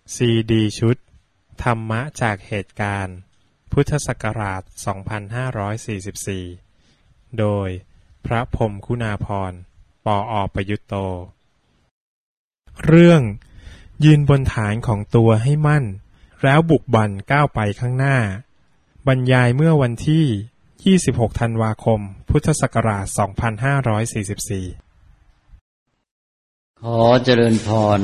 ซีดีชุดธรรมะจากเหตุการณ์พุทธศักราช 2544 โดยพระพรหมคุณาภรณ์ ปอ.ประยุตโต เรื่องยืนบนฐานของตัวให้มั่นแล้วบุกบั่นก้าวไปข้างหน้าบรรยายเมื่อวันที่ 26 ธันวาคม พุทธศักราช 2544 ขอเจริญพร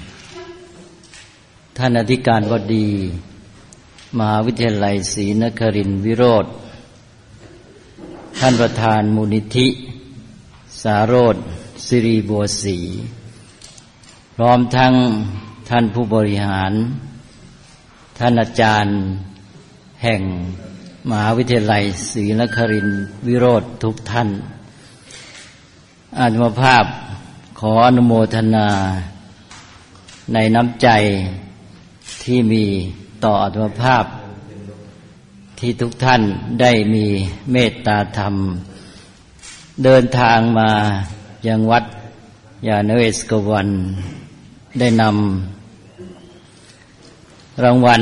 ท่านอธิการบดีมหาวิทยาลัยศรีนครินทร์วิโรธท่านประธานมูลนิธิสาโรจน์สิริบัวศรีพร้อมทั้งท่านผู้บริหารท่านอาจารย์แห่งมหาวิทยาลัยศรีนครินทร์วิโรธทุกท่านอาตมาภาพขออนุโมทนาในน้ำใจที่มีต่ออาตมาภาพที่ทุกท่านได้มีเมตตาธรรมเดินทางมายังวัดยานเวศกวันได้นำรางวัล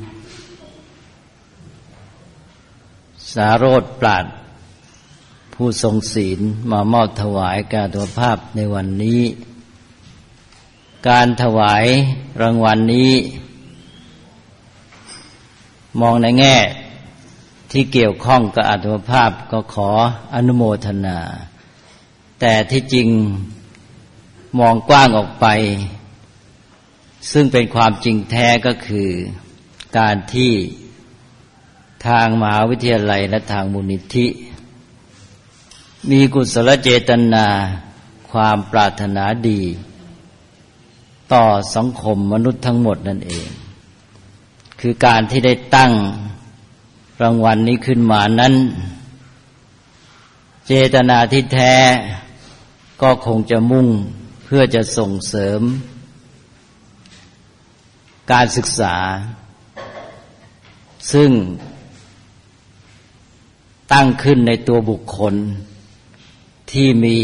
สาโรจน์ปราชญ์ผู้ทรงศีลมามอบถวายแก่อาตมาภาพในวันนี้การถวายรางวัลนี้มองในแง่ที่เกี่ยวข้องกับอาตมาภาพก็ขออนุโมทนาแต่ที่จริงมองกว้างออกไปซึ่งเป็นความจริงแท้ก็คือการที่ทางมหาวิทยาลัยและทางมูลนิธิมีกุศลเจตนาความปรารถนาดีต่อสังคมมนุษย์ทั้งหมดนั่นเองคือการที่ได้ตั้งรางวัลนี้ขึ้นมานั้นเจตนาที่แท้ก็คงจะมุ่งเพื่อจะส่งเสริมการศึกษาซึ่งตั้งขึ้นในตัวบุคคลที่มี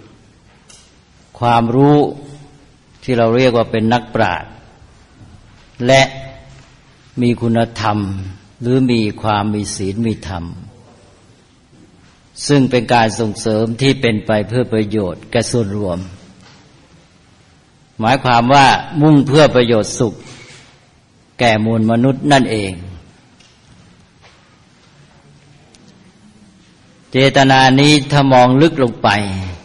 ความรู้ที่เราเรียกว่าเป็นนักปราชญ์และมีคุณธรรมหรือมีความมีศีลมีธรรมซึ่งเป็นการส่งเสริมที่เป็นไปเพื่อประโยชน์แก่ส่วนรวมหมายความว่ามุ่งเพื่อประโยชน์สุขแก่มวลมนุษย์นั่นเองเจตนานี้ถ้ามองลึกลงไป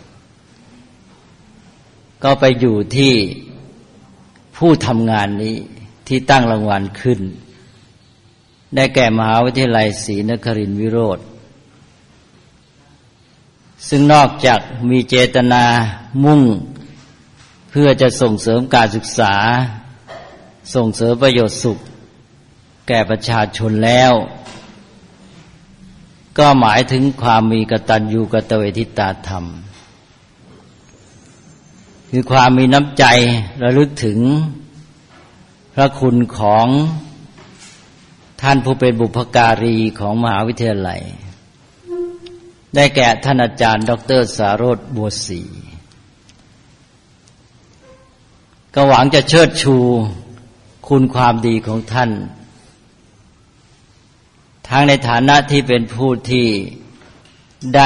ก็ไปอยู่ที่ผู้ทำงานนี้ที่ตั้งรางวัลขึ้นได้แก่มหาวิทยาลัยศรีนครินทร์วิโรธซึ่งนอกจากมีเจตนามุ่งเพื่อจะส่งเสริมการศึกษาส่งเสริมประโยชน์สุขแก่ประชาชนแล้วก็หมายถึงความมีกตัญญูกตเวทิตาธรรมคือความมีน้ำใจระลึกถึงพระคุณของท่านผู้เป็นบุพการีของมหาวิทยาลัยได้แก่ท่านอาจารย์ดร.สาโรจน์บัวศรีก็หวังจะเชิดชูคุณความดีของท่านทั้งในฐานะที่เป็นผู้ที่ได้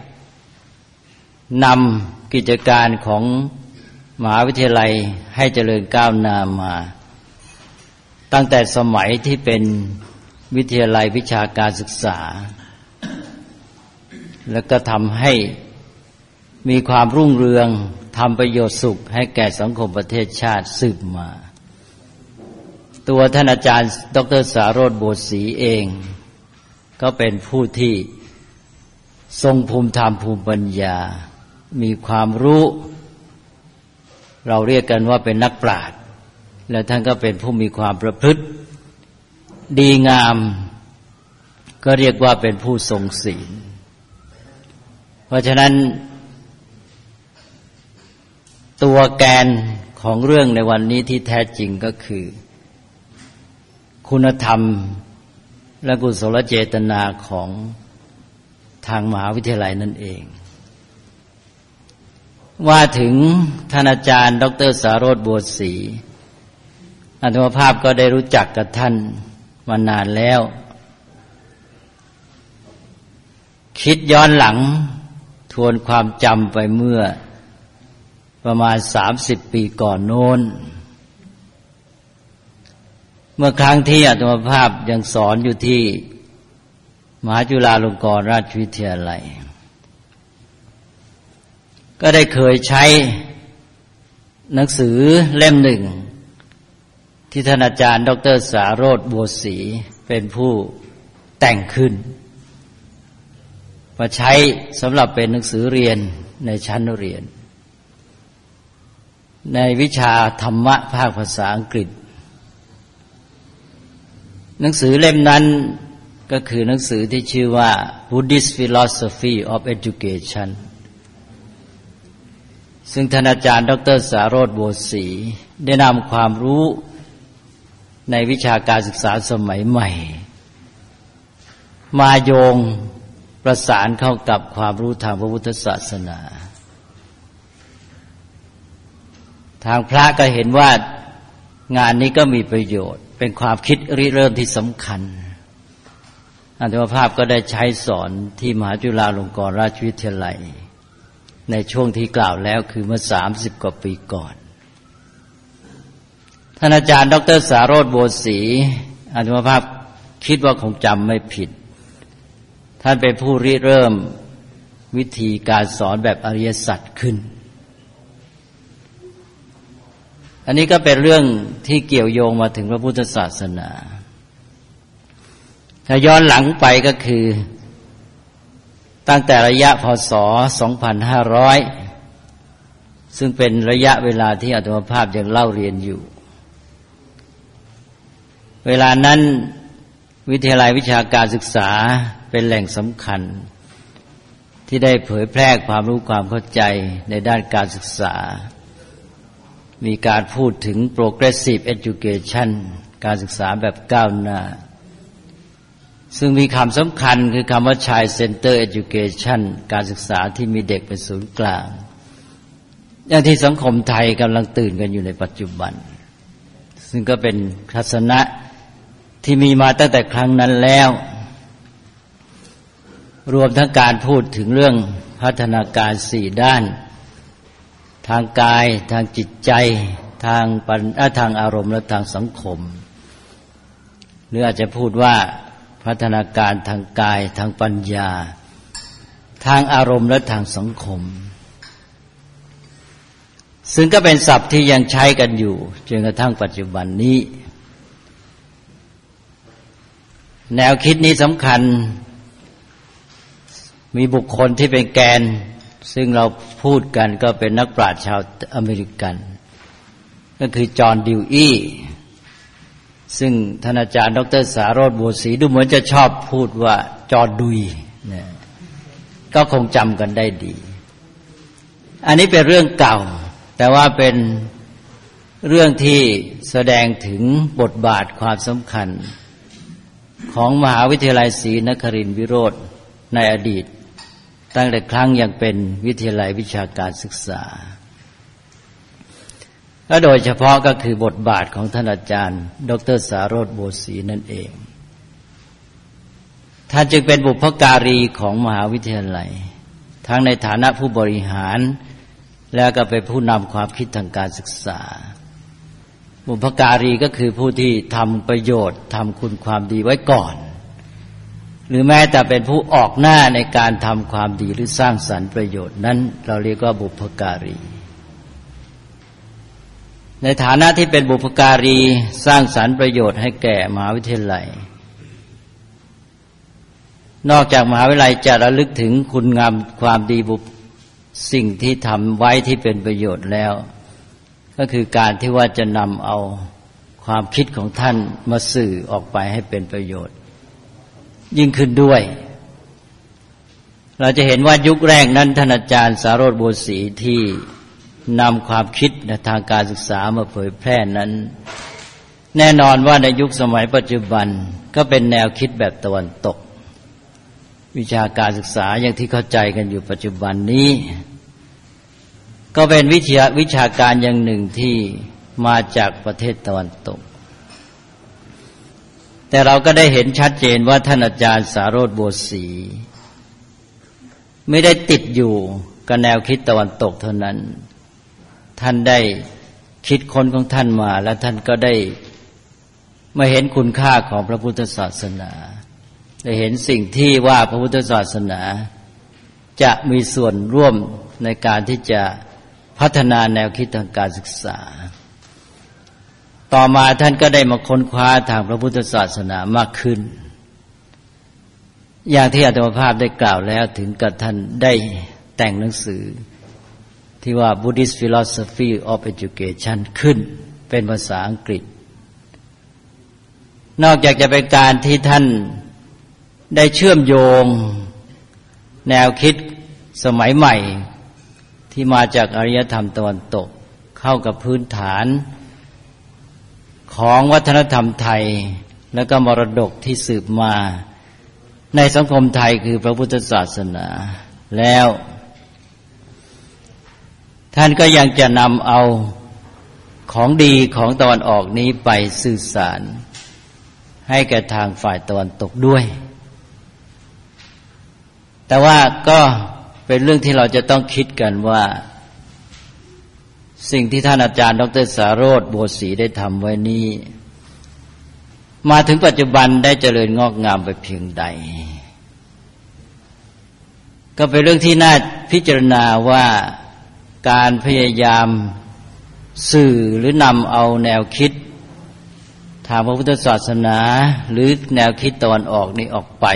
นำกิจการของมหาวิทยาลัยให้เจริญก้าวหน้ามาตั้งแต่สมัยที่เป็นวิทยาลัยวิชาการศึกษาแล้วก็ทำให้มีความรุ่งเรืองทำประโยชน์สุขให้แก่สังคมประเทศชาติสืบมาตัวท่านอาจารย์ดร.สาโรจน์บัวศรีเองก็เป็นผู้ที่ทรงภูมิธรรมภูมิปัญญามีความรู้เราเรียกกันว่าเป็นนักปราชญ์และท่านก็เป็นผู้มีความประพฤติดีงามก็เรียกว่าเป็นผู้ทรงศีลเพราะฉะนั้นตัวแกนของเรื่องในวันนี้ที่แท้จริงก็คือคุณธรรมและกุศลเจตนาของทางมหาวิทยาลัยนั่นเองว่าถึงท่านอาจารย์ดร.สาโรจน์บัวศรีอาตมาภาพก็ได้รู้จักกับท่านมานานแล้วคิดย้อนหลังทวนความจำไปเมื่อประมาณ30 ปีก่อนโน้นเมื่อครั้งที่อาตมาภาพยังสอนอยู่ที่มหาจุฬาลงกรณราชวิทยาลัยก็ได้เคยใช้หนังสือเล่มหนึ่งที่ท่านอาจารย์ดร.สาโรจน์บัวศรีเป็นผู้แต่งขึ้นมาใช้สำหรับเป็นหนังสือเรียนในชั้นเรียนในวิชาธรรมะภาคภาษาอังกฤษหนังสือเล่มนั้นก็คือหนังสือที่ชื่อว่า Buddhist Philosophy of Education ซึ่งท่านอาจารย์ดร.สาโรจน์บัวศรีได้นำความรู้ในวิชาการศึกษาสมัยใหม่มาโยงประสานเข้ากับความรู้ทางพระพุทธศาสนาทางพระก็เห็นว่างานนี้ก็มีประโยชน์เป็นความคิดริเริ่มที่สำคัญอาตมาภาพก็ได้ใช้สอนที่มหาจุฬาลงกรณราชวิทยาลัยในช่วงที่กล่าวแล้วคือเมื่อ30 กว่าปีก่อนท่านอาจารย์ดร.สาโรจน์บัวศรีอาตมาภาพคิดว่าคงจำไม่ผิดท่านเป็นผู้ริเริ่มวิธีการสอนแบบอริยสัจขึ้นอันนี้ก็เป็นเรื่องที่เกี่ยวโยงมาถึงพระพุทธศาสนาถ้าย้อนหลังไปก็คือตั้งแต่ระยะพ.ศ. 2500ซึ่งเป็นระยะเวลาที่อาตมาภาพยังเล่าเรียนอยู่เวลานั้นวิทยาลัยวิชาการศึกษาเป็นแหล่งสำคัญที่ได้เผยแพร่ความรู้ความเข้าใจในด้านการศึกษามีการพูดถึง progressive education การศึกษาแบบก้าวหน้าซึ่งมีคำสำคัญคือคำว่า child center education การศึกษาที่มีเด็กเป็นศูนย์กลางอย่างที่สังคมไทยกำลังตื่นกันอยู่ในปัจจุบันซึ่งก็เป็นทัศนะที่มีมาตั้งแต่ครั้งนั้นแล้วรวมทั้งการพูดถึงเรื่องพัฒนาการ4 ด้านทางกายทางจิตใจทางอารมณ์และทางสังคมหรืออาจจะพูดว่าพัฒนาการทางกายทางปัญญาทางอารมณ์และทางสังคมซึ่งก็เป็นศัพท์ที่ยังใช้กันอยู่จนกระทั่งปัจจุบันนี้แนวคิดนี้สำคัญมีบุคคลที่เป็นแกนซึ่งเราพูดกันก็เป็นนักปราชญ์ชาวอเมริกันก็คือจอห์นดิวอี้ซึ่งท่านอาจารย์ดร.สาโรจน์บัวศรีดูเหมือนจะชอบพูดว่าจอดุยนะก็คงจำกันได้ดีอันนี้เป็นเรื่องเก่าแต่ว่าเป็นเรื่องที่แสดงถึงบทบาทความสำคัญของมหาวิทยาลัยศรีนครินทรวิโรธในอดีตตั้งแต่ครั้งยังเป็นวิทยาลัยวิชาการศึกษาและโดยเฉพาะก็คือบทบาทของท่านอาจารย์ดร.สาโรจน์บัวศรีนั่นเองท่านจึงเป็นบุพการีของมหาวิทยาลัยทั้งในฐานะผู้บริหารและก็เป็นผู้นำความคิดทางการศึกษาบุพการีก็คือผู้ที่ทำประโยชน์ทำคุณความดีไว้ก่อนหรือแม้แต่เป็นผู้ออกหน้าในการทำความดีหรือสร้างสรรค์ประโยชน์นั้นเราเรียกว่าบุพการีในฐานะที่เป็นบุพการีสร้างสรรค์ประโยชน์ให้แก่มหาวิทยาลัยนอกจากมหาวิทยาลัยจะระลึกถึงคุณงามความดีสิ่งที่ทำไว้ที่เป็นประโยชน์แล้วก็คือการที่ว่าจะนำเอาความคิดของท่านมาสื่อออกไปให้เป็นประโยชน์ยิ่งขึ้นด้วยเราจะเห็นว่ายุคแรกนั้นท่านอาจารย์สาโรจน์บัวศรีที่นำความคิดในทางการศึกษามาเผยแพร่นั้นแน่นอนว่าในยุคสมัยปัจจุบันก็เป็นแนวคิดแบบตะวันตกวิชาการศึกษาอย่างที่เข้าใจกันอยู่ปัจจุบันนี้ก็เป็นวิชาการอย่างหนึ่งที่มาจากประเทศตะวันตกแต่เราก็ได้เห็นชัดเจนว่าท่านอาจารย์สาโรจน์บัวศรีไม่ได้ติดอยู่กับแนวคิดตะวันตกเท่านั้นท่านได้คิดค้นของท่านมาแล้วท่านก็ได้มาเห็นคุณค่าของพระพุทธศาสนาได้เห็นสิ่งที่ว่าพระพุทธศาสนาจะมีส่วนร่วมในการที่จะพัฒนาแนวคิดทางการศึกษาต่อมาท่านก็ได้มาค้นคว้าทางพระพุทธศาสนามากขึ้นอย่างที่อาตมาภาพได้กล่าวแล้วถึงกับท่านได้แต่งหนังสือที่ว่า Buddhist Philosophy of Education ขึ้นเป็นภาษาอังกฤษนอกจากจะเป็นการที่ท่านได้เชื่อมโยงแนวคิดสมัยใหม่ที่มาจากอารยธรรมตะวันตกเข้ากับพื้นฐานของวัฒนธรรมไทยและก็มรดกที่สืบมาในสังคมไทยคือพระพุทธศาสนาแล้วท่านก็ยังจะนำเอาของดีของตะวันออกนี้ไปสื่อสารให้แก่ทางฝ่ายตะวันตกด้วยแต่ว่าก็เป็นเรื่องที่เราจะต้องคิดกันว่าสิ่งที่ท่านอาจารย์ดร.สาโรจน์บัวศรีได้ทำไว้นี้มาถึงปัจจุบันได้เจริญงอกงามไปเพียงใดก็เป็นเรื่องที่น่าพิจารณาว่าการพยายามสื่อหรือนำเอาแนวคิดทางพระพุทธศาสนาหรือแนวคิดตะวันออกนี้ออกไป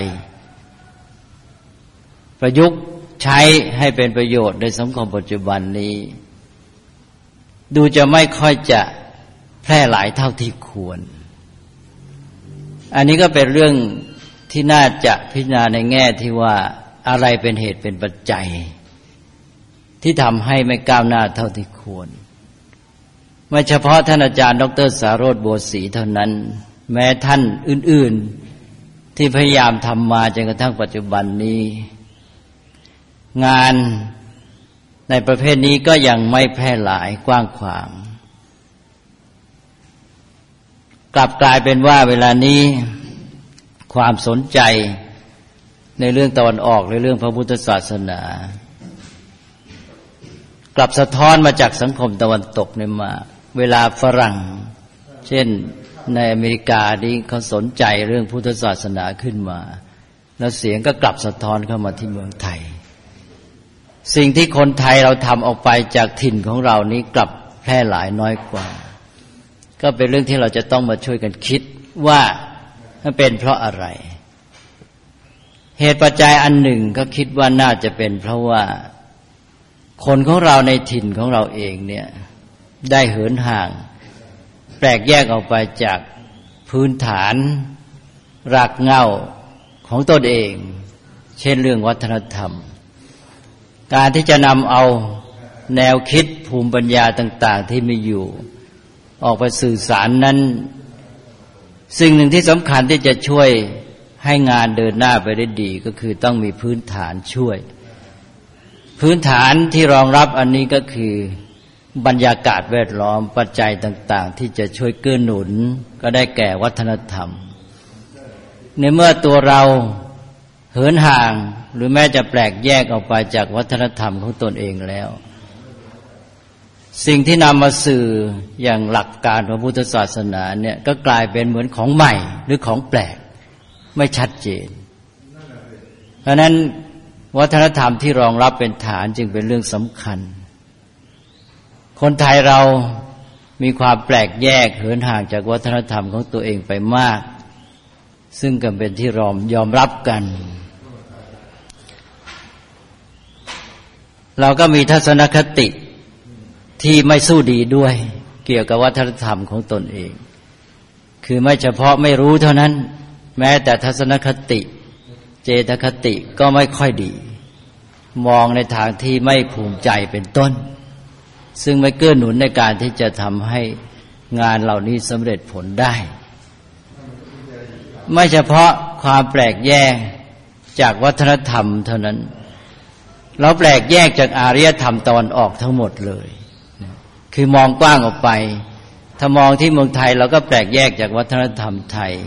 ประยุกต์ใช้ให้เป็นประโยชน์ในสังคมปัจจุบันนี้ดูจะไม่ค่อยจะแพร่หลายเท่าที่ควรอันนี้ก็เป็นเรื่องที่น่าจะพิจารณาในแง่ที่ว่าอะไรเป็นเหตุเป็นปัจจัยที่ทำให้ไม่ก้าวหน้าเท่าที่ควรไม่เฉพาะท่านอาจารย์ดร.สาโรจน์บัวศรีเท่านั้นแม้ท่านอื่นๆที่พยายามทำมาจนกระทั่งปัจจุบันนี้งานในประเภทนี้ก็ยังไม่แพร่หลายกว้างขวางกลับกลายเป็นว่าเวลานี้ความสนใจในเรื่องตะวันออกในเรื่องพระพุทธศาสนากลับสะท้อนมาจากสังคมตะวันตกเนี่ยมาเวลาฝรั่งเช่นในอเมริกานี่เขาสนใจเรื่องพุทธศาสนาขึ้นมาแล้วเสียงก็กลับสะท้อนเข้ามาที่เมืองไทยสิ่งที่คนไทยเราทำออกไปจากถิ่นของเรานี้กลับแพร่หลายน้อยกว่าก็เป็นเรื่องที่เราจะต้องมาช่วยกันคิดว่ามันเป็นเพราะอะไรเหตุปัจจัยอันหนึ่งก็คิดว่าน่าจะเป็นเพราะว่าคนของเราในถิ่นของเราเองเนี่ยได้เหินห่างแปลกแยกออกไปจากพื้นฐานรากเหง้าของตนเองเช่นเรื่องวัฒนธรรมการที่จะนำเอาแนวคิดภูมิปัญญาต่างๆที่มีอยู่ออกไปสื่อสารนั้นสิ่งหนึ่งที่สำคัญที่จะช่วยให้งานเดินหน้าไปได้ดีก็คือต้องมีพื้นฐานช่วยพื้นฐานที่รองรับอันนี้ก็คือบรรยากาศแวดล้อมปัจจัยต่างๆที่จะช่วยเกื้อหนุนก็ได้แก่วัฒนธรรมในเมื่อตัวเราเหินห่างหรือแม้จะแปลกแยกออกไปจากวัฒนธรรมของตนเองแล้วสิ่งที่นำมาสื่ออย่างหลักการพระพุทธศาสนาเนี่ยก็กลายเป็นเหมือนของใหม่หรือของแปลกไม่ชัดเจนเพราะนั้นวัฒนธรรมที่รองรับเป็นฐานจึงเป็นเรื่องสำคัญคนไทยเรามีความแปลกแยกเหินห่างจากวัฒนธรรมของตัวเองไปมากซึ่งก็เป็นที่ยอมรับกันเราก็มีทัศนคติที่ไม่สู้ดีด้วยเกี่ยวกับวัฒนธรรมของตนเองคือไม่เฉพาะไม่รู้เท่านั้นแม้แต่ทัศนคติเจตคติก็ไม่ค่อยดีมองในทางที่ไม่ภูมิใจเป็นต้นซึ่งไม่เกื้อหนุนในการที่จะทำให้งานเหล่านี้สำเร็จผลได้ไม่เฉพาะความแปลกแยกจากวัฒนธรรมเท่านั้นเราแปลกแยกจากอารยธรรมตะวันออกทั้งหมดเลยคือมองกว้างออกไปถ้ามองที่เมืองไทยเราก็แปลกแยกจากวัฒนธรรมไทย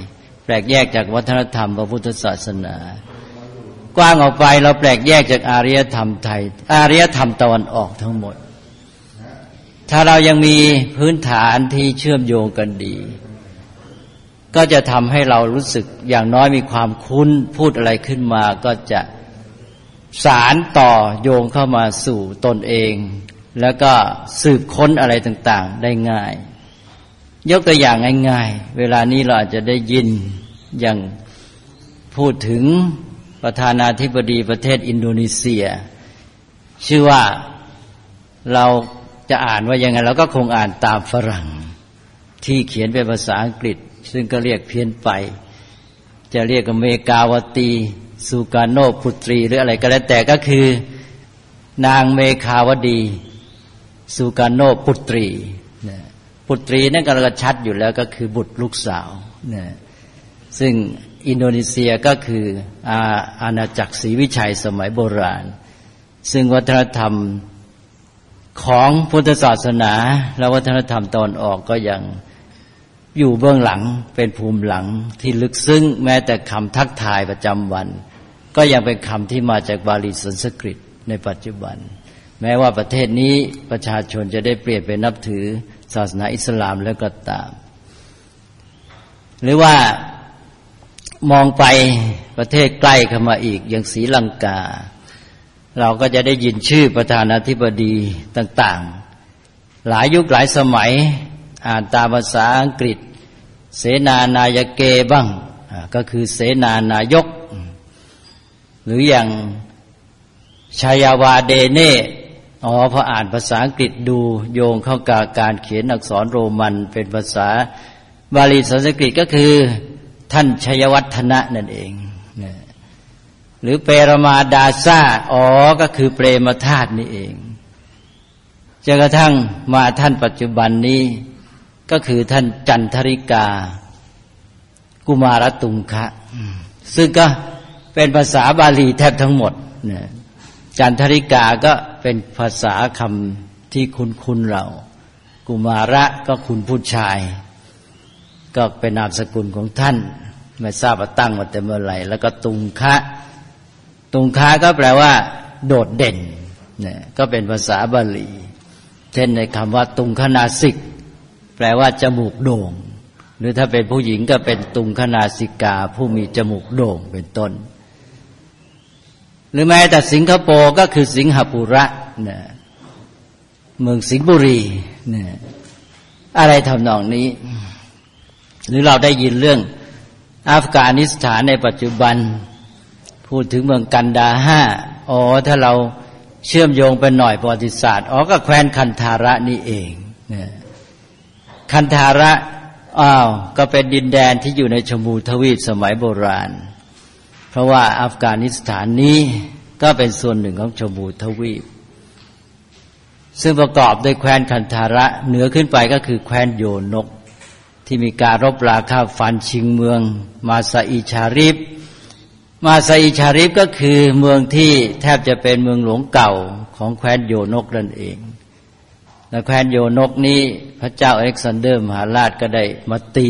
แปลกแยกจากวัฒนธรรมพระพุทธศาสนากว้างออกไปเราแปลกแยกจากอารยธรรมไทยอารยธรรมตะวันออกทั้งหมดถ้าเรายังมีพื้นฐานที่เชื่อมโยงกันดีก็จะทำให้เรารู้สึกอย่างน้อยมีความคุ้นพูดอะไรขึ้นมาก็จะสารต่อโยงเข้ามาสู่ตนเองแล้วก็สืบค้นอะไรต่างๆได้ง่ายยกตัวอย่างง่ายๆเวลานี้เราอาจจะได้ยินอย่างพูดถึงประธานาธิบดีประเทศอินโดนีเซียชื่อว่าเราจะอ่านว่ายังไงเราก็คงอ่านตามฝรั่งที่เขียนเป็นภาษาอังกฤษซึ่งก็เรียกเพี้ยนไปจะเรียกอเมริกาวตีสุกาโนพุตรีหรืออะไรก็แล้วแต่ก็คือนางเมคาวดีสุกาโนพุตรีพุตรีนั่นก็ชัดอยู่แล้วก็คือบุตรลูกสาวซึ่งอินโดนีเซียก็คืออาณาจักรศรีวิชัยสมัยโบราณซึ่งวัฒนธรรมของพุทธศาสนาและวัฒนธรรมตอนออกก็ยังอยู่เบื้องหลังเป็นภูมิหลังที่ลึกซึ้งแม้แต่คำทักทายประจำวันก็ยังเป็นคำที่มาจากบาลีสันสกฤตในปัจจุบันแม้ว่าประเทศนี้ประชาชนจะได้เปลี่ยนไปนับถือศาสนาอิสลามแล้วก็ตามหรือว่ามองไปประเทศใกล้เข้ามาอีกอย่างศรีลังกาเราก็จะได้ยินชื่อประธานาธิบดีต่างๆหลายยุคหลายสมัยอ่านตามภาษาอังกฤษเสนานายเกบ้างก็คือเสนานายกหรืออย่างชายาวาเดเน่พออ่านภาษาอังกฤษดูโยงเข้ากับการเขียนอักษรโรมันเป็นภาษาบาลีสันสกฤตก็คือท่านชัยวัฒนะนั่นเองหรือเปรมาดาซาก็คือเปรมธาตุนี่เองจนกระทั่งมาท่านปัจจุบันนี้ก็คือท่านจันทริกากุมารตุงคะซึ่งก็เป็นภาษาบาลีแทบทั้งหมดจันทริกาก็เป็นภาษาคำที่คุ้นเรากุมาระก็คุณผู้ชายก็เป็นนามสกุลของท่านไม่ทราบว่าตั้งมาแต่เมื่อไหร่แล้วก็ตุงคะก็แปลว่าโดดเด่นก็เป็นภาษาบาลีเช่นในคำว่าตุงคนาสิกแปลว่าจมูกโด่งหรือถ้าเป็นผู้หญิงก็เป็นตุงคนาสิกาผู้มีจมูกโด่งเป็นต้นหรือแม้แต่สิงคโปร์ก็คือสิงหปุระเมืองสิงห์บุรีอะไรทำนองนี้หรือเราได้ยินเรื่องอัฟกานิสถานในปัจจุบันพูดถึงเมืองกันดาฮาถ้าเราเชื่อมโยงไปหน่อยประวัติศาสตร์ก็แคว้นคันธาระนี่เองคันธาระก็เป็นดินแดนที่อยู่ในชมพูทวีปสมัยโบราณเพราะว่าอัฟกานิสถานนี้ก็เป็นส่วนหนึ่งของชมพูทวีปซึ่งประกอบด้วยแคว้นคันธาระเหนือขึ้นไปก็คือแคว้นโยนกที่มีการรบราฆ่าฟันชิงเมืองมาซาอิชาริฟก็คือเมืองที่แทบจะเป็นเมืองหลวงเก่าของแคว้นโยนกนั่นเองและแคว้นโยนกนี้พระเจ้าอเล็กซานเดอร์มหาราชก็ได้มาตี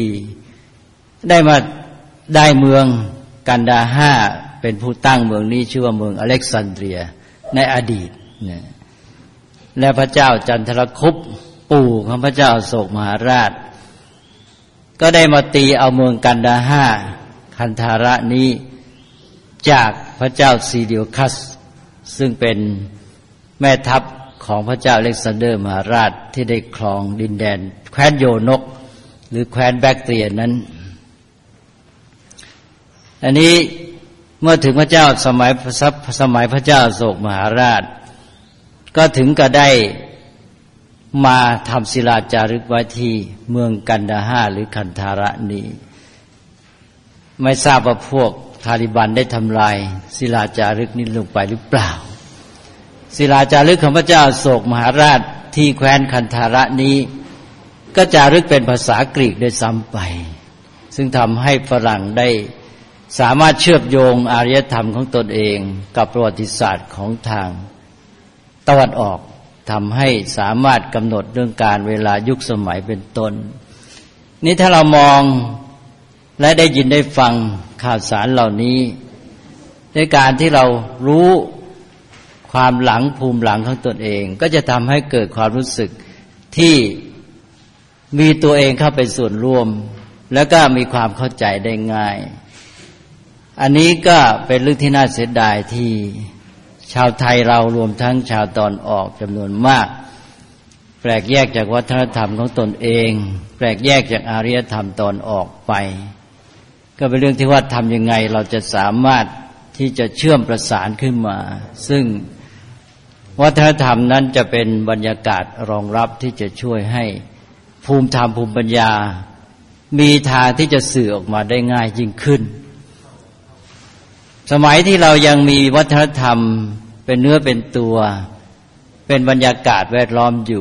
ได้เมืองกันดาฮาเป็นผู้ตั้งเมืองนี้ชื่อว่าเมืองอเล็กซานเดรียในอดีตและพระเจ้าจันทรคุปปู่ของพระเจ้าอโศกมหาราชก็ได้มาตีเอาเมืองกันดาฮาคันธาระนี้จากพระเจ้าซีเดียคัสซึ่งเป็นแม่ทัพของพระเจ้าอเล็กซานเดอร์มหาราชที่ได้ครองดินแดนแคว้นโยนกหรือแคว้นแบคเทียนั้นอันนี้เมื่อถึงพระเจ้าสมัยพระเจ้าอโศกมหาราชก็ถึงกับได้มาทำศิลาจารึกไว้ที่เมืองกันดาฮาหรือคันธาระนี้ไม่ทราบว่าพวกทาลิบันได้ทำลายศิลาจารึกนี้ลงไปหรือเปล่าศิลาจารึกของพระเจ้าอโศกมหาราชที่แคว้นคันธาระนี้ก็จารึกเป็นภาษากรีกได้ซ้ำไปซึ่งทำให้ฝรั่งได้สามารถเชื่อมโยงอารยธรรมของตนเองกับประวัติศาสตร์ของทางตะวันออกทำให้สามารถกำหนดเรื่องการเวลายุคสมัยเป็นต้นนี่ถ้าเรามองและได้ยินได้ฟังข่าวสารเหล่านี้ด้วยการที่เรารู้ความหลังภูมิหลังของตนเองก็จะทำให้เกิดความรู้สึกที่มีตัวเองเข้าไปส่วนร่วมแล้วก็มีความเข้าใจได้ง่ายอันนี้ก็เป็นเรื่องที่น่าเสียดายที่ชาวไทยเรารวมทั้งชาวตอนออกจำนวนมากแปลกแยกจากวัฒนธรรมของตนเองแปลกแยกจากอารยธรรมตอนออกไปก็เป็นเรื่องที่ว่าทำยังไงเราจะสามารถที่จะเชื่อมประสานขึ้นมาซึ่งวัฒนธรรมนั้นจะเป็นบรรยากาศรองรับที่จะช่วยให้ภูมิธรรมภูมิปัญญามีทางที่จะสื่อออกมาได้ง่ายยิ่งขึ้นสมัยที่เรายังมีวัฒนธรรมเป็นเนื้อเป็นตัวเป็นบรรยากาศแวดล้อมอยู่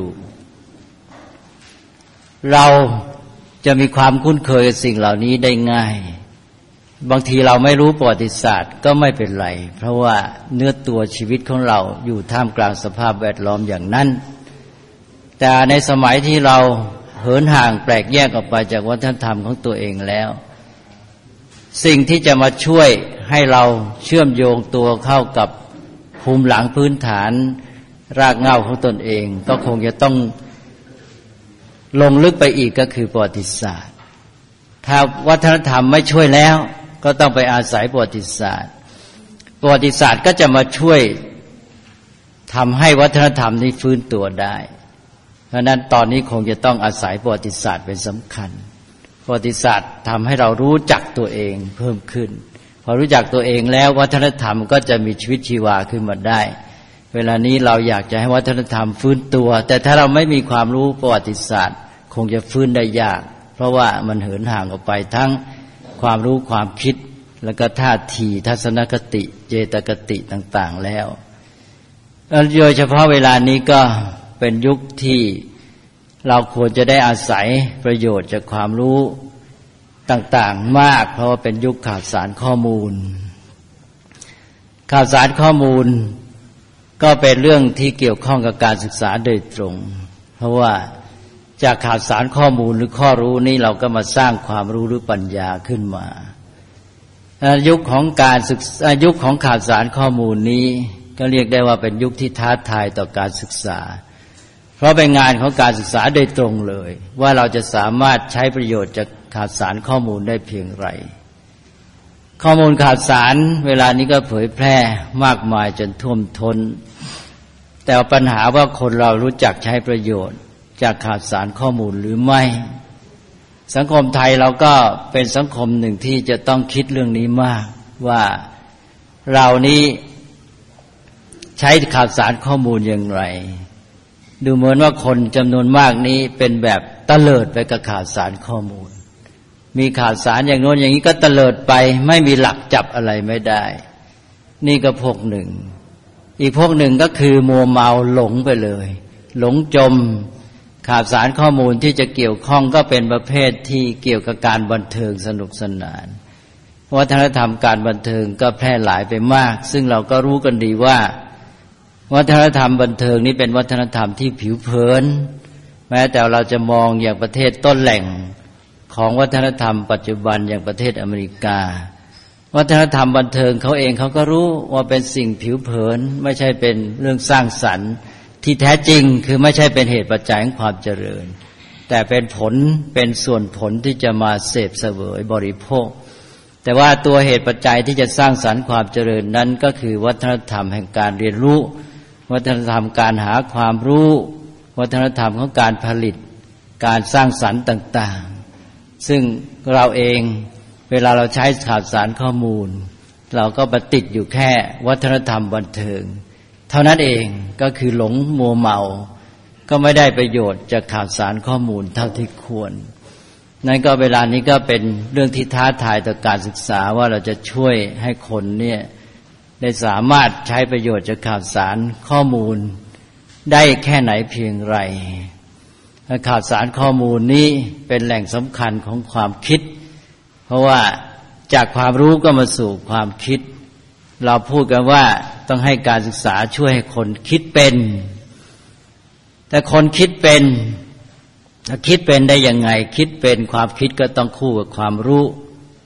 เราจะมีความคุ้นเคยกับสิ่งเหล่านี้ได้ง่ายบางทีเราไม่รู้ประวัติศาสตร์ก็ไม่เป็นไรเพราะว่าเนื้อตัวชีวิตของเราอยู่ท่ามกลางสภาพแวดล้อมอย่างนั้นแต่ในสมัยที่เราเหินห่างแปลกแยกออกไปจากวัฒนธรรมของตัวเองแล้วสิ่งที่จะมาช่วยให้เราเชื่อมโยงตัวเข้ากับภูมิหลังพื้นฐานรากเหง้าของตนเองก็คงจะต้องลงลึกไปอีกก็คือประวัติศาสตร์ถ้าวัฒนธรรมไม่ช่วยแล้วก็ต้องไปอาศัยประวัติศาสตร์ประวัติศาสตร์ก็จะมาช่วยทำให้วัฒนธรรมนี้ฟื้นตัวได้เพราะนั้นตอนนี้คงจะต้องอาศัยประวัติศาสตร์เป็นสำคัญประวัติศาสตร์ทำให้เรารู้จักตัวเองเพิ่มขึ้นพอรู้จักตัวเองแล้ววัฒนธรรมก็จะมีชีวิตชีวาขึ้นมาได้เวลานี้เราอยากจะให้วัฒนธรรมฟื้นตัวแต่ถ้าเราไม่มีความรู้ประวัติศาสตร์คงจะฟื้นได้ยากเพราะว่ามันเหินห่างออกไปทั้งความรู้ความคิดแล้วก็ท่าทีทัศนคติเจตคติต่างๆแล้วโดยเฉพาะเวลานี้ก็เป็นยุคที่เราควรจะได้อาศัยประโยชน์จากความรู้ต่างๆมากเพราะว่าเป็นยุคข่าวสารข้อมูลข่าวสารข้อมูลก็เป็นเรื่องที่เกี่ยวข้องกับการศึกษาโดยตรงเพราะว่าจากข่าวสารข้อมูลหรือข้อรู้นี้เราก็มาสร้างความรู้หรือปัญญาขึ้นมายุคของการศึกษายุคของข่าวสารข้อมูลนี้ก็เรียกได้ว่าเป็นยุคที่ท้าทายต่อการศึกษาเพราะเป็นงานของการศึกษาโดยตรงเลยว่าเราจะสามารถใช้ประโยชน์จากข่าวสารข้อมูลได้เพียงไรข้อมูลข่าวสารเวลานี้ก็เผยแพร่มากมายจนท่วมท้นแต่ปัญหาว่าคนเรารู้จักใช้ประโยชน์จากข่าวสารข้อมูลหรือไม่สังคมไทยเราก็เป็นสังคมหนึ่งที่จะต้องคิดเรื่องนี้มากว่าเรานี้ใช้ข่าวสารข้อมูลอย่างไรดูเหมือนว่าคนจำนวนมากนี้เป็นแบบตะเลิดไปกับข่าวสารข้อมูลมีข่าวสารอย่างโน้นอย่างนี้ก็ตะเลิดไปไม่มีหลักจับอะไรไม่ได้นี่ก็พวกหนึ่งอีกพวกหนึ่งก็คือมัวเมาหลงไปเลยหลงจมข่าวสารข้อมูลที่จะเกี่ยวข้องก็เป็นประเภทที่เกี่ยวกับการบันเทิงสนุกสนานวัฒนธรรมการบันเทิงก็แพร่หลายไปมากซึ่งเราก็รู้กันดีว่าวัฒนธรรมบันเทิงนี้เป็นวัฒนธรรมที่ผิวเผินแม้แต่เราจะมองอย่างประเทศต้นแหล่งของวัฒนธรรมปัจจุบันอย่างประเทศอเมริกาวัฒนธรรมบันเทิงเขาเองเขาก็รู้ว่าเป็นสิ่งผิวเผินไม่ใช่เป็นเรื่องสร้างสรรค์ที่แท้จริงคือไม่ใช่เป็นเหตุปัจจัยของความเจริญแต่เป็นผลเป็นส่วนผลที่จะมาเสพเสวยบริโภคแต่ว่าตัวเหตุปัจจัยที่จะสร้างสรรค์ความเจริญนั้นก็คือวัฒนธรรมแห่งการเรียนรู้วัฒนธรรมการหาความรู้วัฒนธรรมของการผลิตการสร้างสรรค์ต่างๆซึ่งเราเองเวลาเราใช้ข่าวสารข้อมูลเราก็ไปติดอยู่แค่วัฒนธรรมบันเทิงเท่านั้นเองก็คือหลงมัวเมาก็ไม่ได้ประโยชน์จากข่าวสารข้อมูลเท่าที่ควรนั่นก็เวลานี้ก็เป็นเรื่องที่ท้าทายต่อการศึกษาว่าเราจะช่วยให้คนเนี่ยได้สามารถใช้ประโยชน์จากข่าวสารข้อมูลได้แค่ไหนเพียงไรข่าวสารข้อมูลนี้เป็นแหล่งสำคัญของความคิดเพราะว่าจากความรู้ก็มาสู่ความคิดเราพูดกันว่าต้องให้การศึกษาช่วยให้คนคิดเป็นแต่คนคิดเป็นคิดเป็นได้ยังไงคิดเป็นความคิดก็ต้องคู่กับความรู้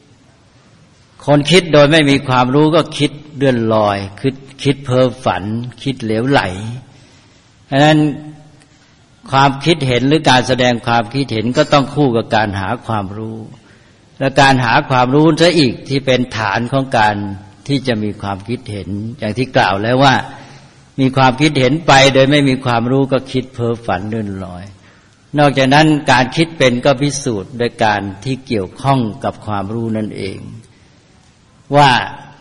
คนคิดโดยไม่มีความรู้ก็คิดเลื่อนลอยคิดเพ้อฝันคิดเหลวไหลเพราะฉะนั้นความคิดเห็นหรือการแสดงความคิดเห็นก็ต้องคู่กับการหาความรู้และการหาความรู้ซะอีกที่เป็นฐานของการที่จะมีความคิดเห็นอย่างที่กล่าวแล้วว่ามีความคิดเห็นไปโดยไม่มีความรู้ก็คิดเพ้อฝันเลื่อนลอยนอกจากนั้นการคิดเป็นก็พิสูจน์โดยการที่เกี่ยวข้องกับความรู้นั่นเองว่า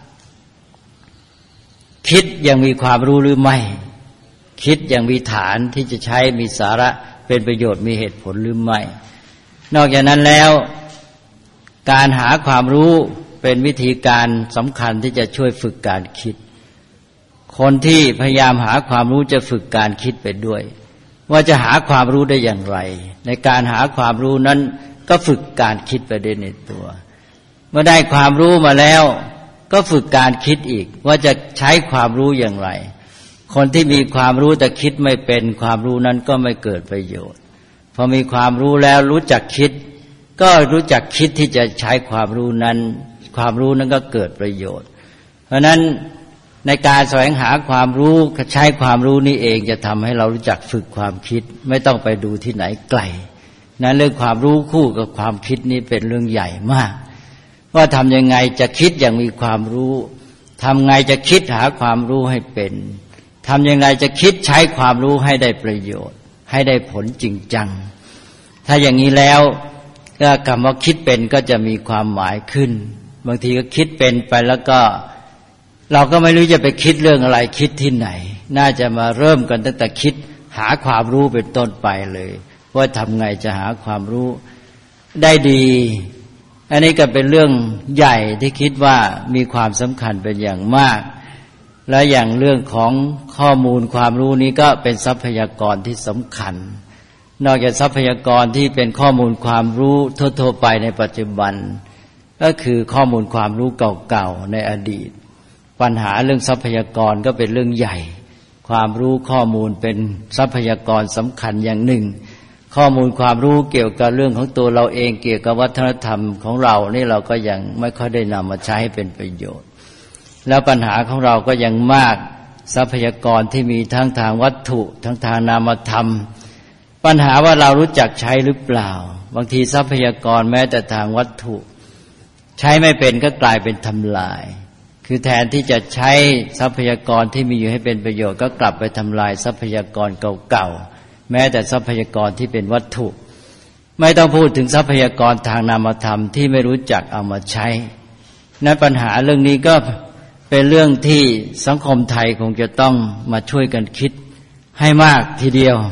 คิดยังมีความรู้หรือไม่คิดยังมีฐานที่จะใช้มีสาระเป็นประโยชน์มีเหตุผลหรือไม่นอกจากนั้นแล้วการหาความรู้เป็นวิธีการสำคัญที่จะช่วยฝึกการคิดคนที่พยายามหาความรู้จะฝึกการคิดไปด้วยว่าจะหาความรู้ได้อย่างไรในการหาความรู้นั้นก็ฝึกการคิดไปด้วยในตัวเมื่อได้ความรู้มาแล้วก็ฝึกการคิดอีกว่าจะใช้ความรู้อย่างไรคนที่มีความรู้แต่คิดไม่เป็นความรู้นั้นก็ไม่เกิดประโยชน์พอมีความรู้แล้วรู้จักคิดก็รู้จักคิดที่จะใช้ความรู้นั้นความรู้นั้นก็เกิดประโยชน์เพราะนั้นในการแสวงหาความรู้ใช้ความรู้นี่เองจะทำให้เรารู้จักฝึกความคิดไม่ต้องไปดูที่ไหนไกลนั้นเรื่องความรู้คู่กับความคิดนี้เป็นเรื่องใหญ่มากว่าทำยังไงจะคิดอย่างมีความรู้ทำไงจะคิดหาความรู้ให้เป็นทำยังไงจะคิดใช้ความรู้ให้ได้ประโยชน์ให้ได้ผลจริงจังถ้าอย่างนี้แล้วก็คำว่าคิดเป็นก็จะมีความหมายขึ้นบางทีก็คิดเป็นไปแล้วก็เราก็ไม่รู้จะไปคิดเรื่องอะไรคิดที่ไหนน่าจะมาเริ่มกันตั้งแต่คิดหาความรู้เป็นต้นไปเลยว่าทำไงจะหาความรู้ได้ดีอันนี้ก็เป็นเรื่องใหญ่ที่คิดว่ามีความสำคัญเป็นอย่างมากและอย่างเรื่องของข้อมูลความรู้นี้ก็เป็นทรัพยากรที่สำคัญนอกจากทรัพยากรที่เป็นข้อมูลความรู้ทั่วๆไปในปัจจุบันก็คือข้อมูลความรู้เก่าๆในอดีตปัญหาเรื่องทรัพยากรก็เป็นเรื่องใหญ่ความรู้ข้อมูลเป็นทรัพยากรสำคัญอย่างหนึ่งข้อมูลความรู้เกี่ยวกับเรื่องของตัวเราเองเกี่ยวกับวัฒนธรรมของเรานี่เราก็ยังไม่ค่อยได้นำมาใช้ให้เป็นประโยชน์แล้วปัญหาของเราก็ยังมากทรัพยากรที่มีทั้งทางวัตถุทั้งทางนามธรรมปัญหาว่าเรารู้จักใช้หรือเปล่าบางทีทรัพยากรแม้แต่ทางวัตถุใช้ไม่เป็นก็กลายเป็นทำลายคือแทนที่จะใช้ทรัพยากรที่มีอยู่ให้เป็นประโยชน์ก็กลับไปทำลายทรัพยากรเก่าๆแม้แต่ทรัพยากรที่เป็นวัตถุไม่ต้องพูดถึงทรัพยากรทางนามธรรมที่ไม่รู้จักเอามาใช้นั้นปัญหาเรื่องนี้ก็เป็นเรื่องที่สังคมไทยคงจะต้องมาช่วยกันคิดให้มากทีเดียว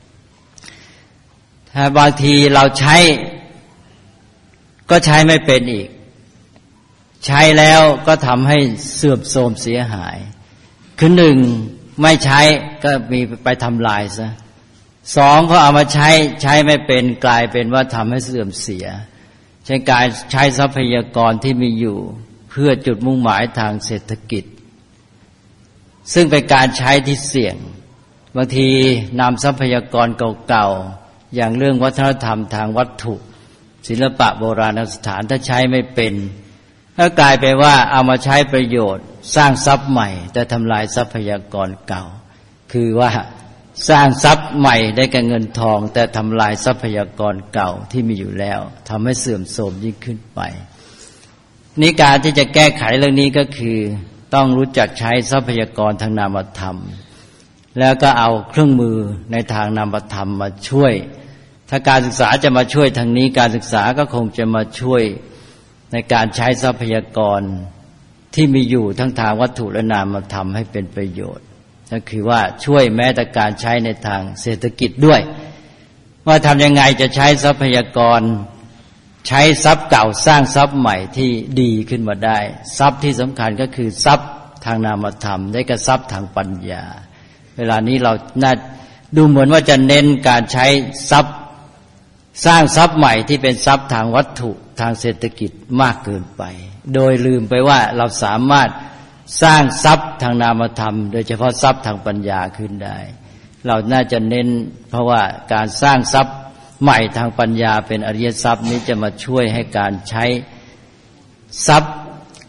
ถ้าบางทีเราใช้ก็ใช้ไม่เป็นอีกใช้แล้วก็ทำให้เสื่อมโทรมเสียหายคือหนึ่งไม่ใช้ก็มีไปทำลายซะสองเขาเอามาใช้ไม่เป็นกลายเป็นว่าทำให้เสื่อมเสียใช้การใช้ทรัพยากรที่มีอยู่เพื่อจุดมุ่งหมายทางเศรษฐกิจซึ่งเป็นการใช้ที่เสี่ยงบางทีนำทรัพยากรเก่าๆอย่างเรื่องวัฒนธรรมทางวัตถุศิลปะโบราณสถานถ้าใช้ไม่เป็นก็กลายไปว่าเอามาใช้ประโยชน์สร้างทรัพย์ใหม่แต่ทำลายทรัพยากรเก่าคือว่าสร้างทรัพย์ใหม่ได้แก่เงินทองแต่ทำลายทรัพยากรเก่าที่มีอยู่แล้วทำให้เสื่อมโทรมยิ่งขึ้นไปนี่การที่จะแก้ไขเรื่องนี้ก็คือต้องรู้จักใช้ทรัพยากรทางนามธรรมแล้วก็เอาเครื่องมือในทางนามธรรมมาช่วยถ้าการศึกษาจะมาช่วยทางนี้การศึกษาก็คงจะมาช่วยในการใช้ทรัพยากรที่มีอยู่ทั้งทางวัตถุและนามธรรมให้เป็นประโยชน์ก็คือว่าช่วยแม้แต่การใช้ในทางเศรษฐกิจด้วยว่าทำยังไงจะใช้ทรัพยากรใช้ทรัพย์เก่าสร้างทรัพย์ใหม่ที่ดีขึ้นมาได้ทรัพย์ที่สำคัญก็คือทรัพย์ทางนามธรรมได้กับทรัพย์ทางปัญญาเวลานี้เราน่าดูเหมือนว่าจะเน้นการใช้ทรัพย์สร้างทรัพย์ใหม่ที่เป็นทรัพย์ทางวัตถุทางเศรษฐกิจมากเกินไปโดยลืมไปว่าเราสามารถสร้างทรัพย์ทางนามธรรมโดยเฉพาะทรัพย์ทางปัญญาขึ้นได้เราน่าจะเน้นเพราะว่าการสร้างทรัพย์ใหม่ทางปัญญาเป็นอริยทรัพย์นี้จะมาช่วยให้การใช้ทรัพย์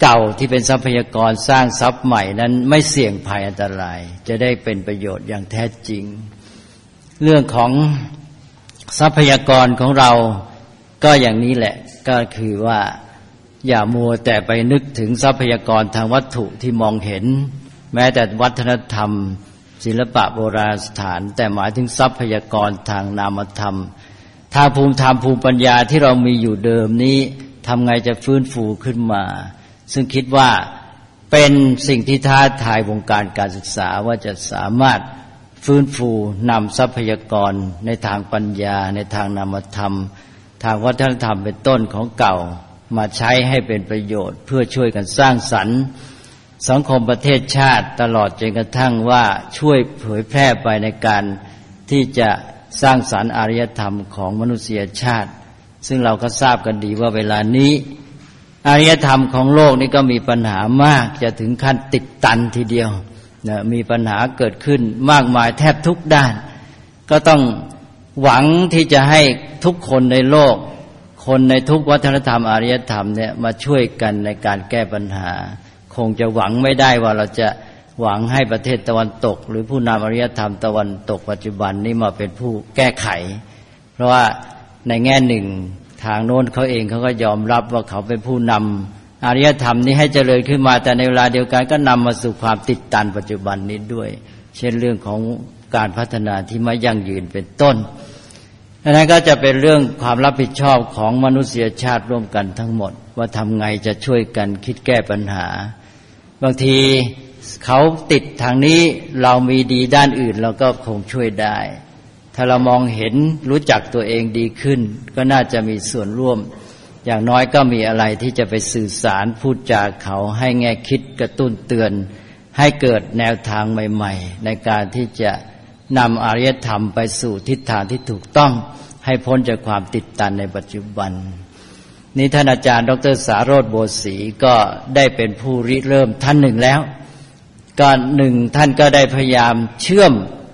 เก่าที่เป็นทรัพยากรสร้างทรัพย์ใหม่นั้นไม่เสี่ยงภัยอันตรายจะได้เป็นประโยชน์อย่างแท้จริงเรื่องของทรัพยากรของเราก็อย่างนี้แหละก็คือว่าอย่ามัวแต่ไปนึกถึงทรัพยากรทางวัตถุที่มองเห็นแม้แต่วัฒนธรรมศิลปะโบราณสถานแต่หมายถึงทรัพยากรทางนามธรรมทางภูมิธรรมภูมิปัญญาที่เรามีอยู่เดิมนี้ทำไงจะฟื้นฟูขึ้นมาซึ่งคิดว่าเป็นสิ่งที่ท้าทายวงการการศึกษาว่าจะสามารถฟื้นฟูนำทรัพยากรในทางปัญญาในทางนามธรรมทางวัฒนธรรมเป็นต้นของเก่ามาใช้ให้เป็นประโยชน์เพื่อช่วยกันสร้างสรรค์สังคมประเทศชาติตลอดจนกระทั่งว่าช่วยเผยแพร่ไปในการที่จะสร้างสรรค์อารยธรรมของมนุษยชาติซึ่งเราก็ทราบกันดีว่าเวลานี้อารยธรรมของโลกนี้ก็มีปัญหามากจะถึงขั้นติดตันทีเดียวนะมีปัญหาเกิดขึ้นมากมายแทบทุกด้านก็ต้องหวังที่จะให้ทุกคนในโลกคนในทุกวัฒนธรรมอารยธรรมเนี่ยมาช่วยกันในการแก้ปัญหาคงจะหวังไม่ได้ว่าเราจะหวังให้ประเทศตะวันตกหรือผู้นำอารยธรรมตะวันตกปัจจุบันนี้มาเป็นผู้แก้ไขเพราะว่าในแง่หนึ่งทางโน้นเขาเองเขาก็ยอมรับว่าเขาเป็นผู้นำอารยธรรมนี้ให้เจริญขึ้นมาแต่ในเวลาเดียวกันก็นำมาสู่ความติดตันปัจจุบันนี้ด้วยเช่นเรื่องของการพัฒนาที่ไม่ยั่งยืนเป็นต้นดังนั้นก็จะเป็นเรื่องความรับผิดชอบของมนุษยชาติร่วมกันทั้งหมดว่าทำไงจะช่วยกันคิดแก้ปัญหาบางทีเขาติดทางนี้เรามีดีด้านอื่นเราก็คงช่วยได้ถ้าเรามองเห็นรู้จักตัวเองดีขึ้นก็น่าจะมีส่วนร่วมอย่างน้อยก็มีอะไรที่จะไปสื่อสารพูดจาเขาให้แง่คิดกระตุ้นเตือนให้เกิดแนวทางใหม่ๆในการที่จะนำอารยธรรมไปสู่ทิศทางที่ถูกต้องให้พ้นจากความติดตันในปัจจุบันนี้ท่านอาจารย์ดร.สาโรจน์ บัวศรีก็ได้เป็นผู้ริเริ่มท่านหนึ่งแล้วก็หนึ่งท่านก็ได้พยายามเชื่อม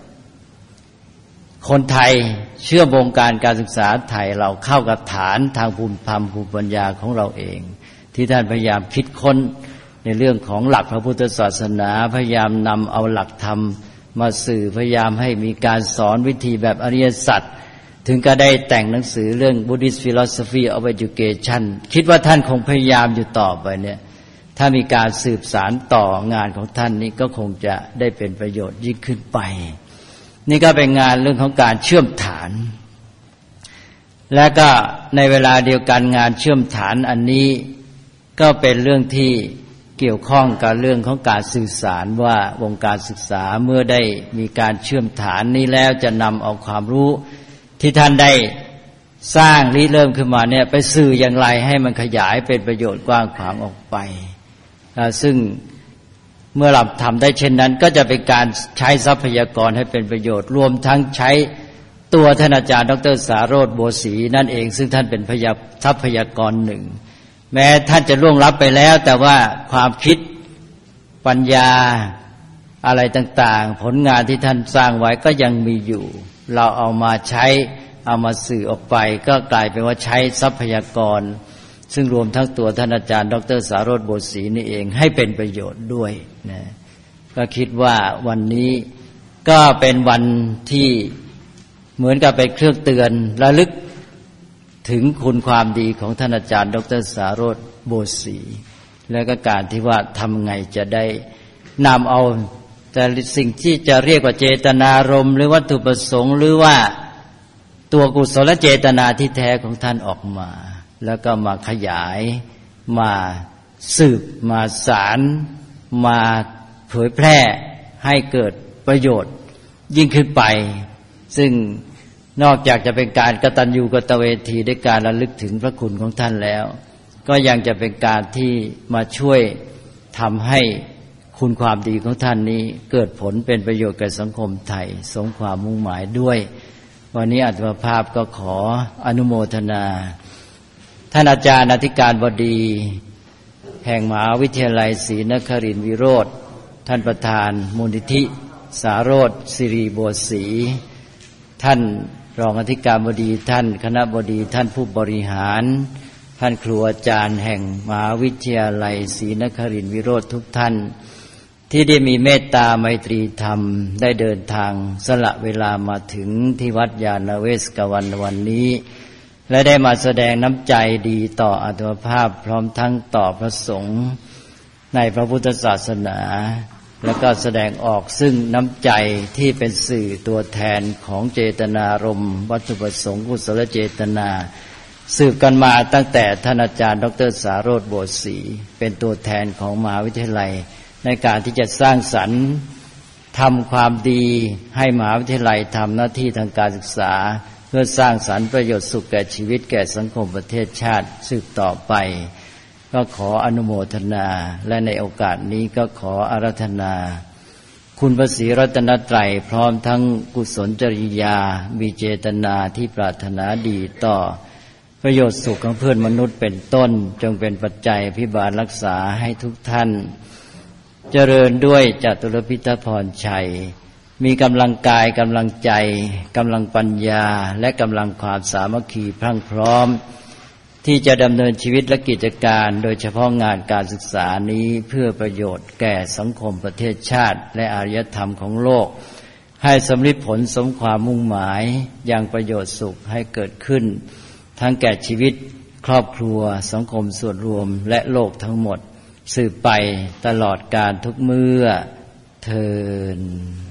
คนไทยเชื่อมวงการการศึกษาไทยเราเข้ากับฐานทางภูมิธรรมภูมิปัญญาของเราเองที่ท่านพยายามคิดค้นในเรื่องของหลักพระพุทธศาสนาพยายามนำเอาหลักธรรมมาสื่อพยายามให้มีการสอนวิธีแบบอริยสัจถึงก็ได้แต่งหนังสือเรื่อง Buddhist Philosophy of Education คิดว่าท่านคงพยายามอยู่ต่อไปเนี่ยถ้ามีการสืบสานต่องานของท่านนี้ก็คงจะได้เป็นประโยชน์ยิ่งขึ้นไปนี่ก็เป็นงานเรื่องของการเชื่อมฐานและก็ในเวลาเดียวกันงานเชื่อมฐานอันนี้ก็เป็นเรื่องที่เกี่ยวข้องกับเรื่องของการสื่อสารว่าวงการศึกษาเมื่อได้มีการเชื่อมฐานนี้แล้วจะนำเอาความรู้ที่ท่านได้สร้างริเริ่มขึ้นมาเนี่ยไปสื่ออย่างไรให้มันขยายเป็นประโยชน์กว้างขวางออกไปซึ่งเมื่อเราทำได้เช่นนั้นก็จะเป็นการใช้ทรัพยากรให้เป็นประโยชน์รวมทั้งใช้ตัวท่านอาจารย์ดร.สาโรจน์ บัวศรีนั่นเองซึ่งท่านเป็นทรัพยากรหนึ่งแม้ท่านจะล่วงลับไปแล้วแต่ว่าความคิดปัญญาอะไรต่างๆผลงานที่ท่านสร้างไว้ก็ยังมีอยู่เราเอามาใช้เอามาสื่อออกไปก็กลายเป็นว่าใช้ทรัพยากรซึ่งรวมทั้งตัวท่านอาจารย์ดร.สาโรจน์ บัวศรีนี่เองให้เป็นประโยชน์ด้วยนะก็คิดว่าวันนี้ก็เป็นวันที่เหมือนกับเป็นเครื่องเตือนระลึกถึงคุณความดีของท่านอาจารย์ดร.สาโรจน์ บัวศรีและก็การที่ว่าทำไงจะได้นำเอาแต่สิ่งที่จะเรียกว่าเจตนารมณ์หรือวัตถุประสงค์หรือว่าตัวกุศลเจตนาที่แท้ของท่านออกมาแล้วก็มาขยายมาสืบมาสารมาเผยแพร่ให้เกิดประโยชน์ยิ่งขึ้นไปซึ่งนอกจากจะเป็นการกตัญญูกตเวทีด้วยการระลึกถึงพระคุณของท่านแล้วก็ยังจะเป็นการที่มาช่วยทำให้คุณความดีของท่านนี้เกิดผลเป็นประโยชน์แก่สังคมไทยสมความมุ่งหมายด้วยวันนี้อาตมาภาพก็ขออนุโมทนาท่านอาจารย์อธิการบดีแห่งมหาวิทยาลัยศรีนครินทร์วิโรธท่านประธานมูลนิธิสาโรจน์ ศิริบัวศรีท่านรองอธิการบดีท่านคณบดีท่านผู้บริหารท่านครูอาจารย์แห่งมหาวิทยาลัยศรีนครินทร์วิโรธทุกท่านที่ได้มีเมตตาไมตรีธรรมได้เดินทางสละเวลามาถึงที่วัดยานเวศกวันวันนี้และได้มาแสดงน้ำใจดีต่ออาตมาภาพพร้อมทั้งต่อพระสงฆ์ในพระพุทธศาสนาและก็แสดงออกซึ่งน้ำใจที่เป็นสื่อตัวแทนของเจตนารมณ์วัตถุประสงค์กุศลเจตนาสืบกันมาตั้งแต่ท่านอาจารย์ดร.สาโรจน์ โบสถ์ศรีเป็นตัวแทนของมหาวิทยาลัยในการที่จะสร้างสรรค์ทำความดีให้มหาวิทยาลัยทำหน้าที่ทางการศึกษาเพื่อสร้างสรรค์ประโยชน์สุขแก่ชีวิตแก่สังคมประเทศชาติสืบต่อไปก็ขออนุโมทนาและในโอกาสนี้ก็ขออาราธนาคุณพระศรีรัตนตรัยพร้อมทั้งกุศลจริยามีเจตนาที่ปรารถนาดีต่อประโยชน์สุขของเพื่อนมนุษย์เป็นต้นจงเป็นปัจจัยพิบาลรักษาให้ทุกท่านเจริญด้วยจตุรพิทพรชัยมีกำลังกายกำลังใจกำลังปัญญาและกำลังความสามัคคีพรั่งพร้อมที่จะดำเนินชีวิตและกิจการโดยเฉพาะงานการศึกษานี้เพื่อประโยชน์แก่สังคมประเทศชาติและอารยธรรมของโลกให้สำลิดผลสมความมุ่งหมายยังประโยชน์สุขให้เกิดขึ้นทั้งแก่ชีวิตครอบครัวสังคมส่วนรวมและโลกทั้งหมดสืบไปตลอดกาลทุกเมื่อเทอญ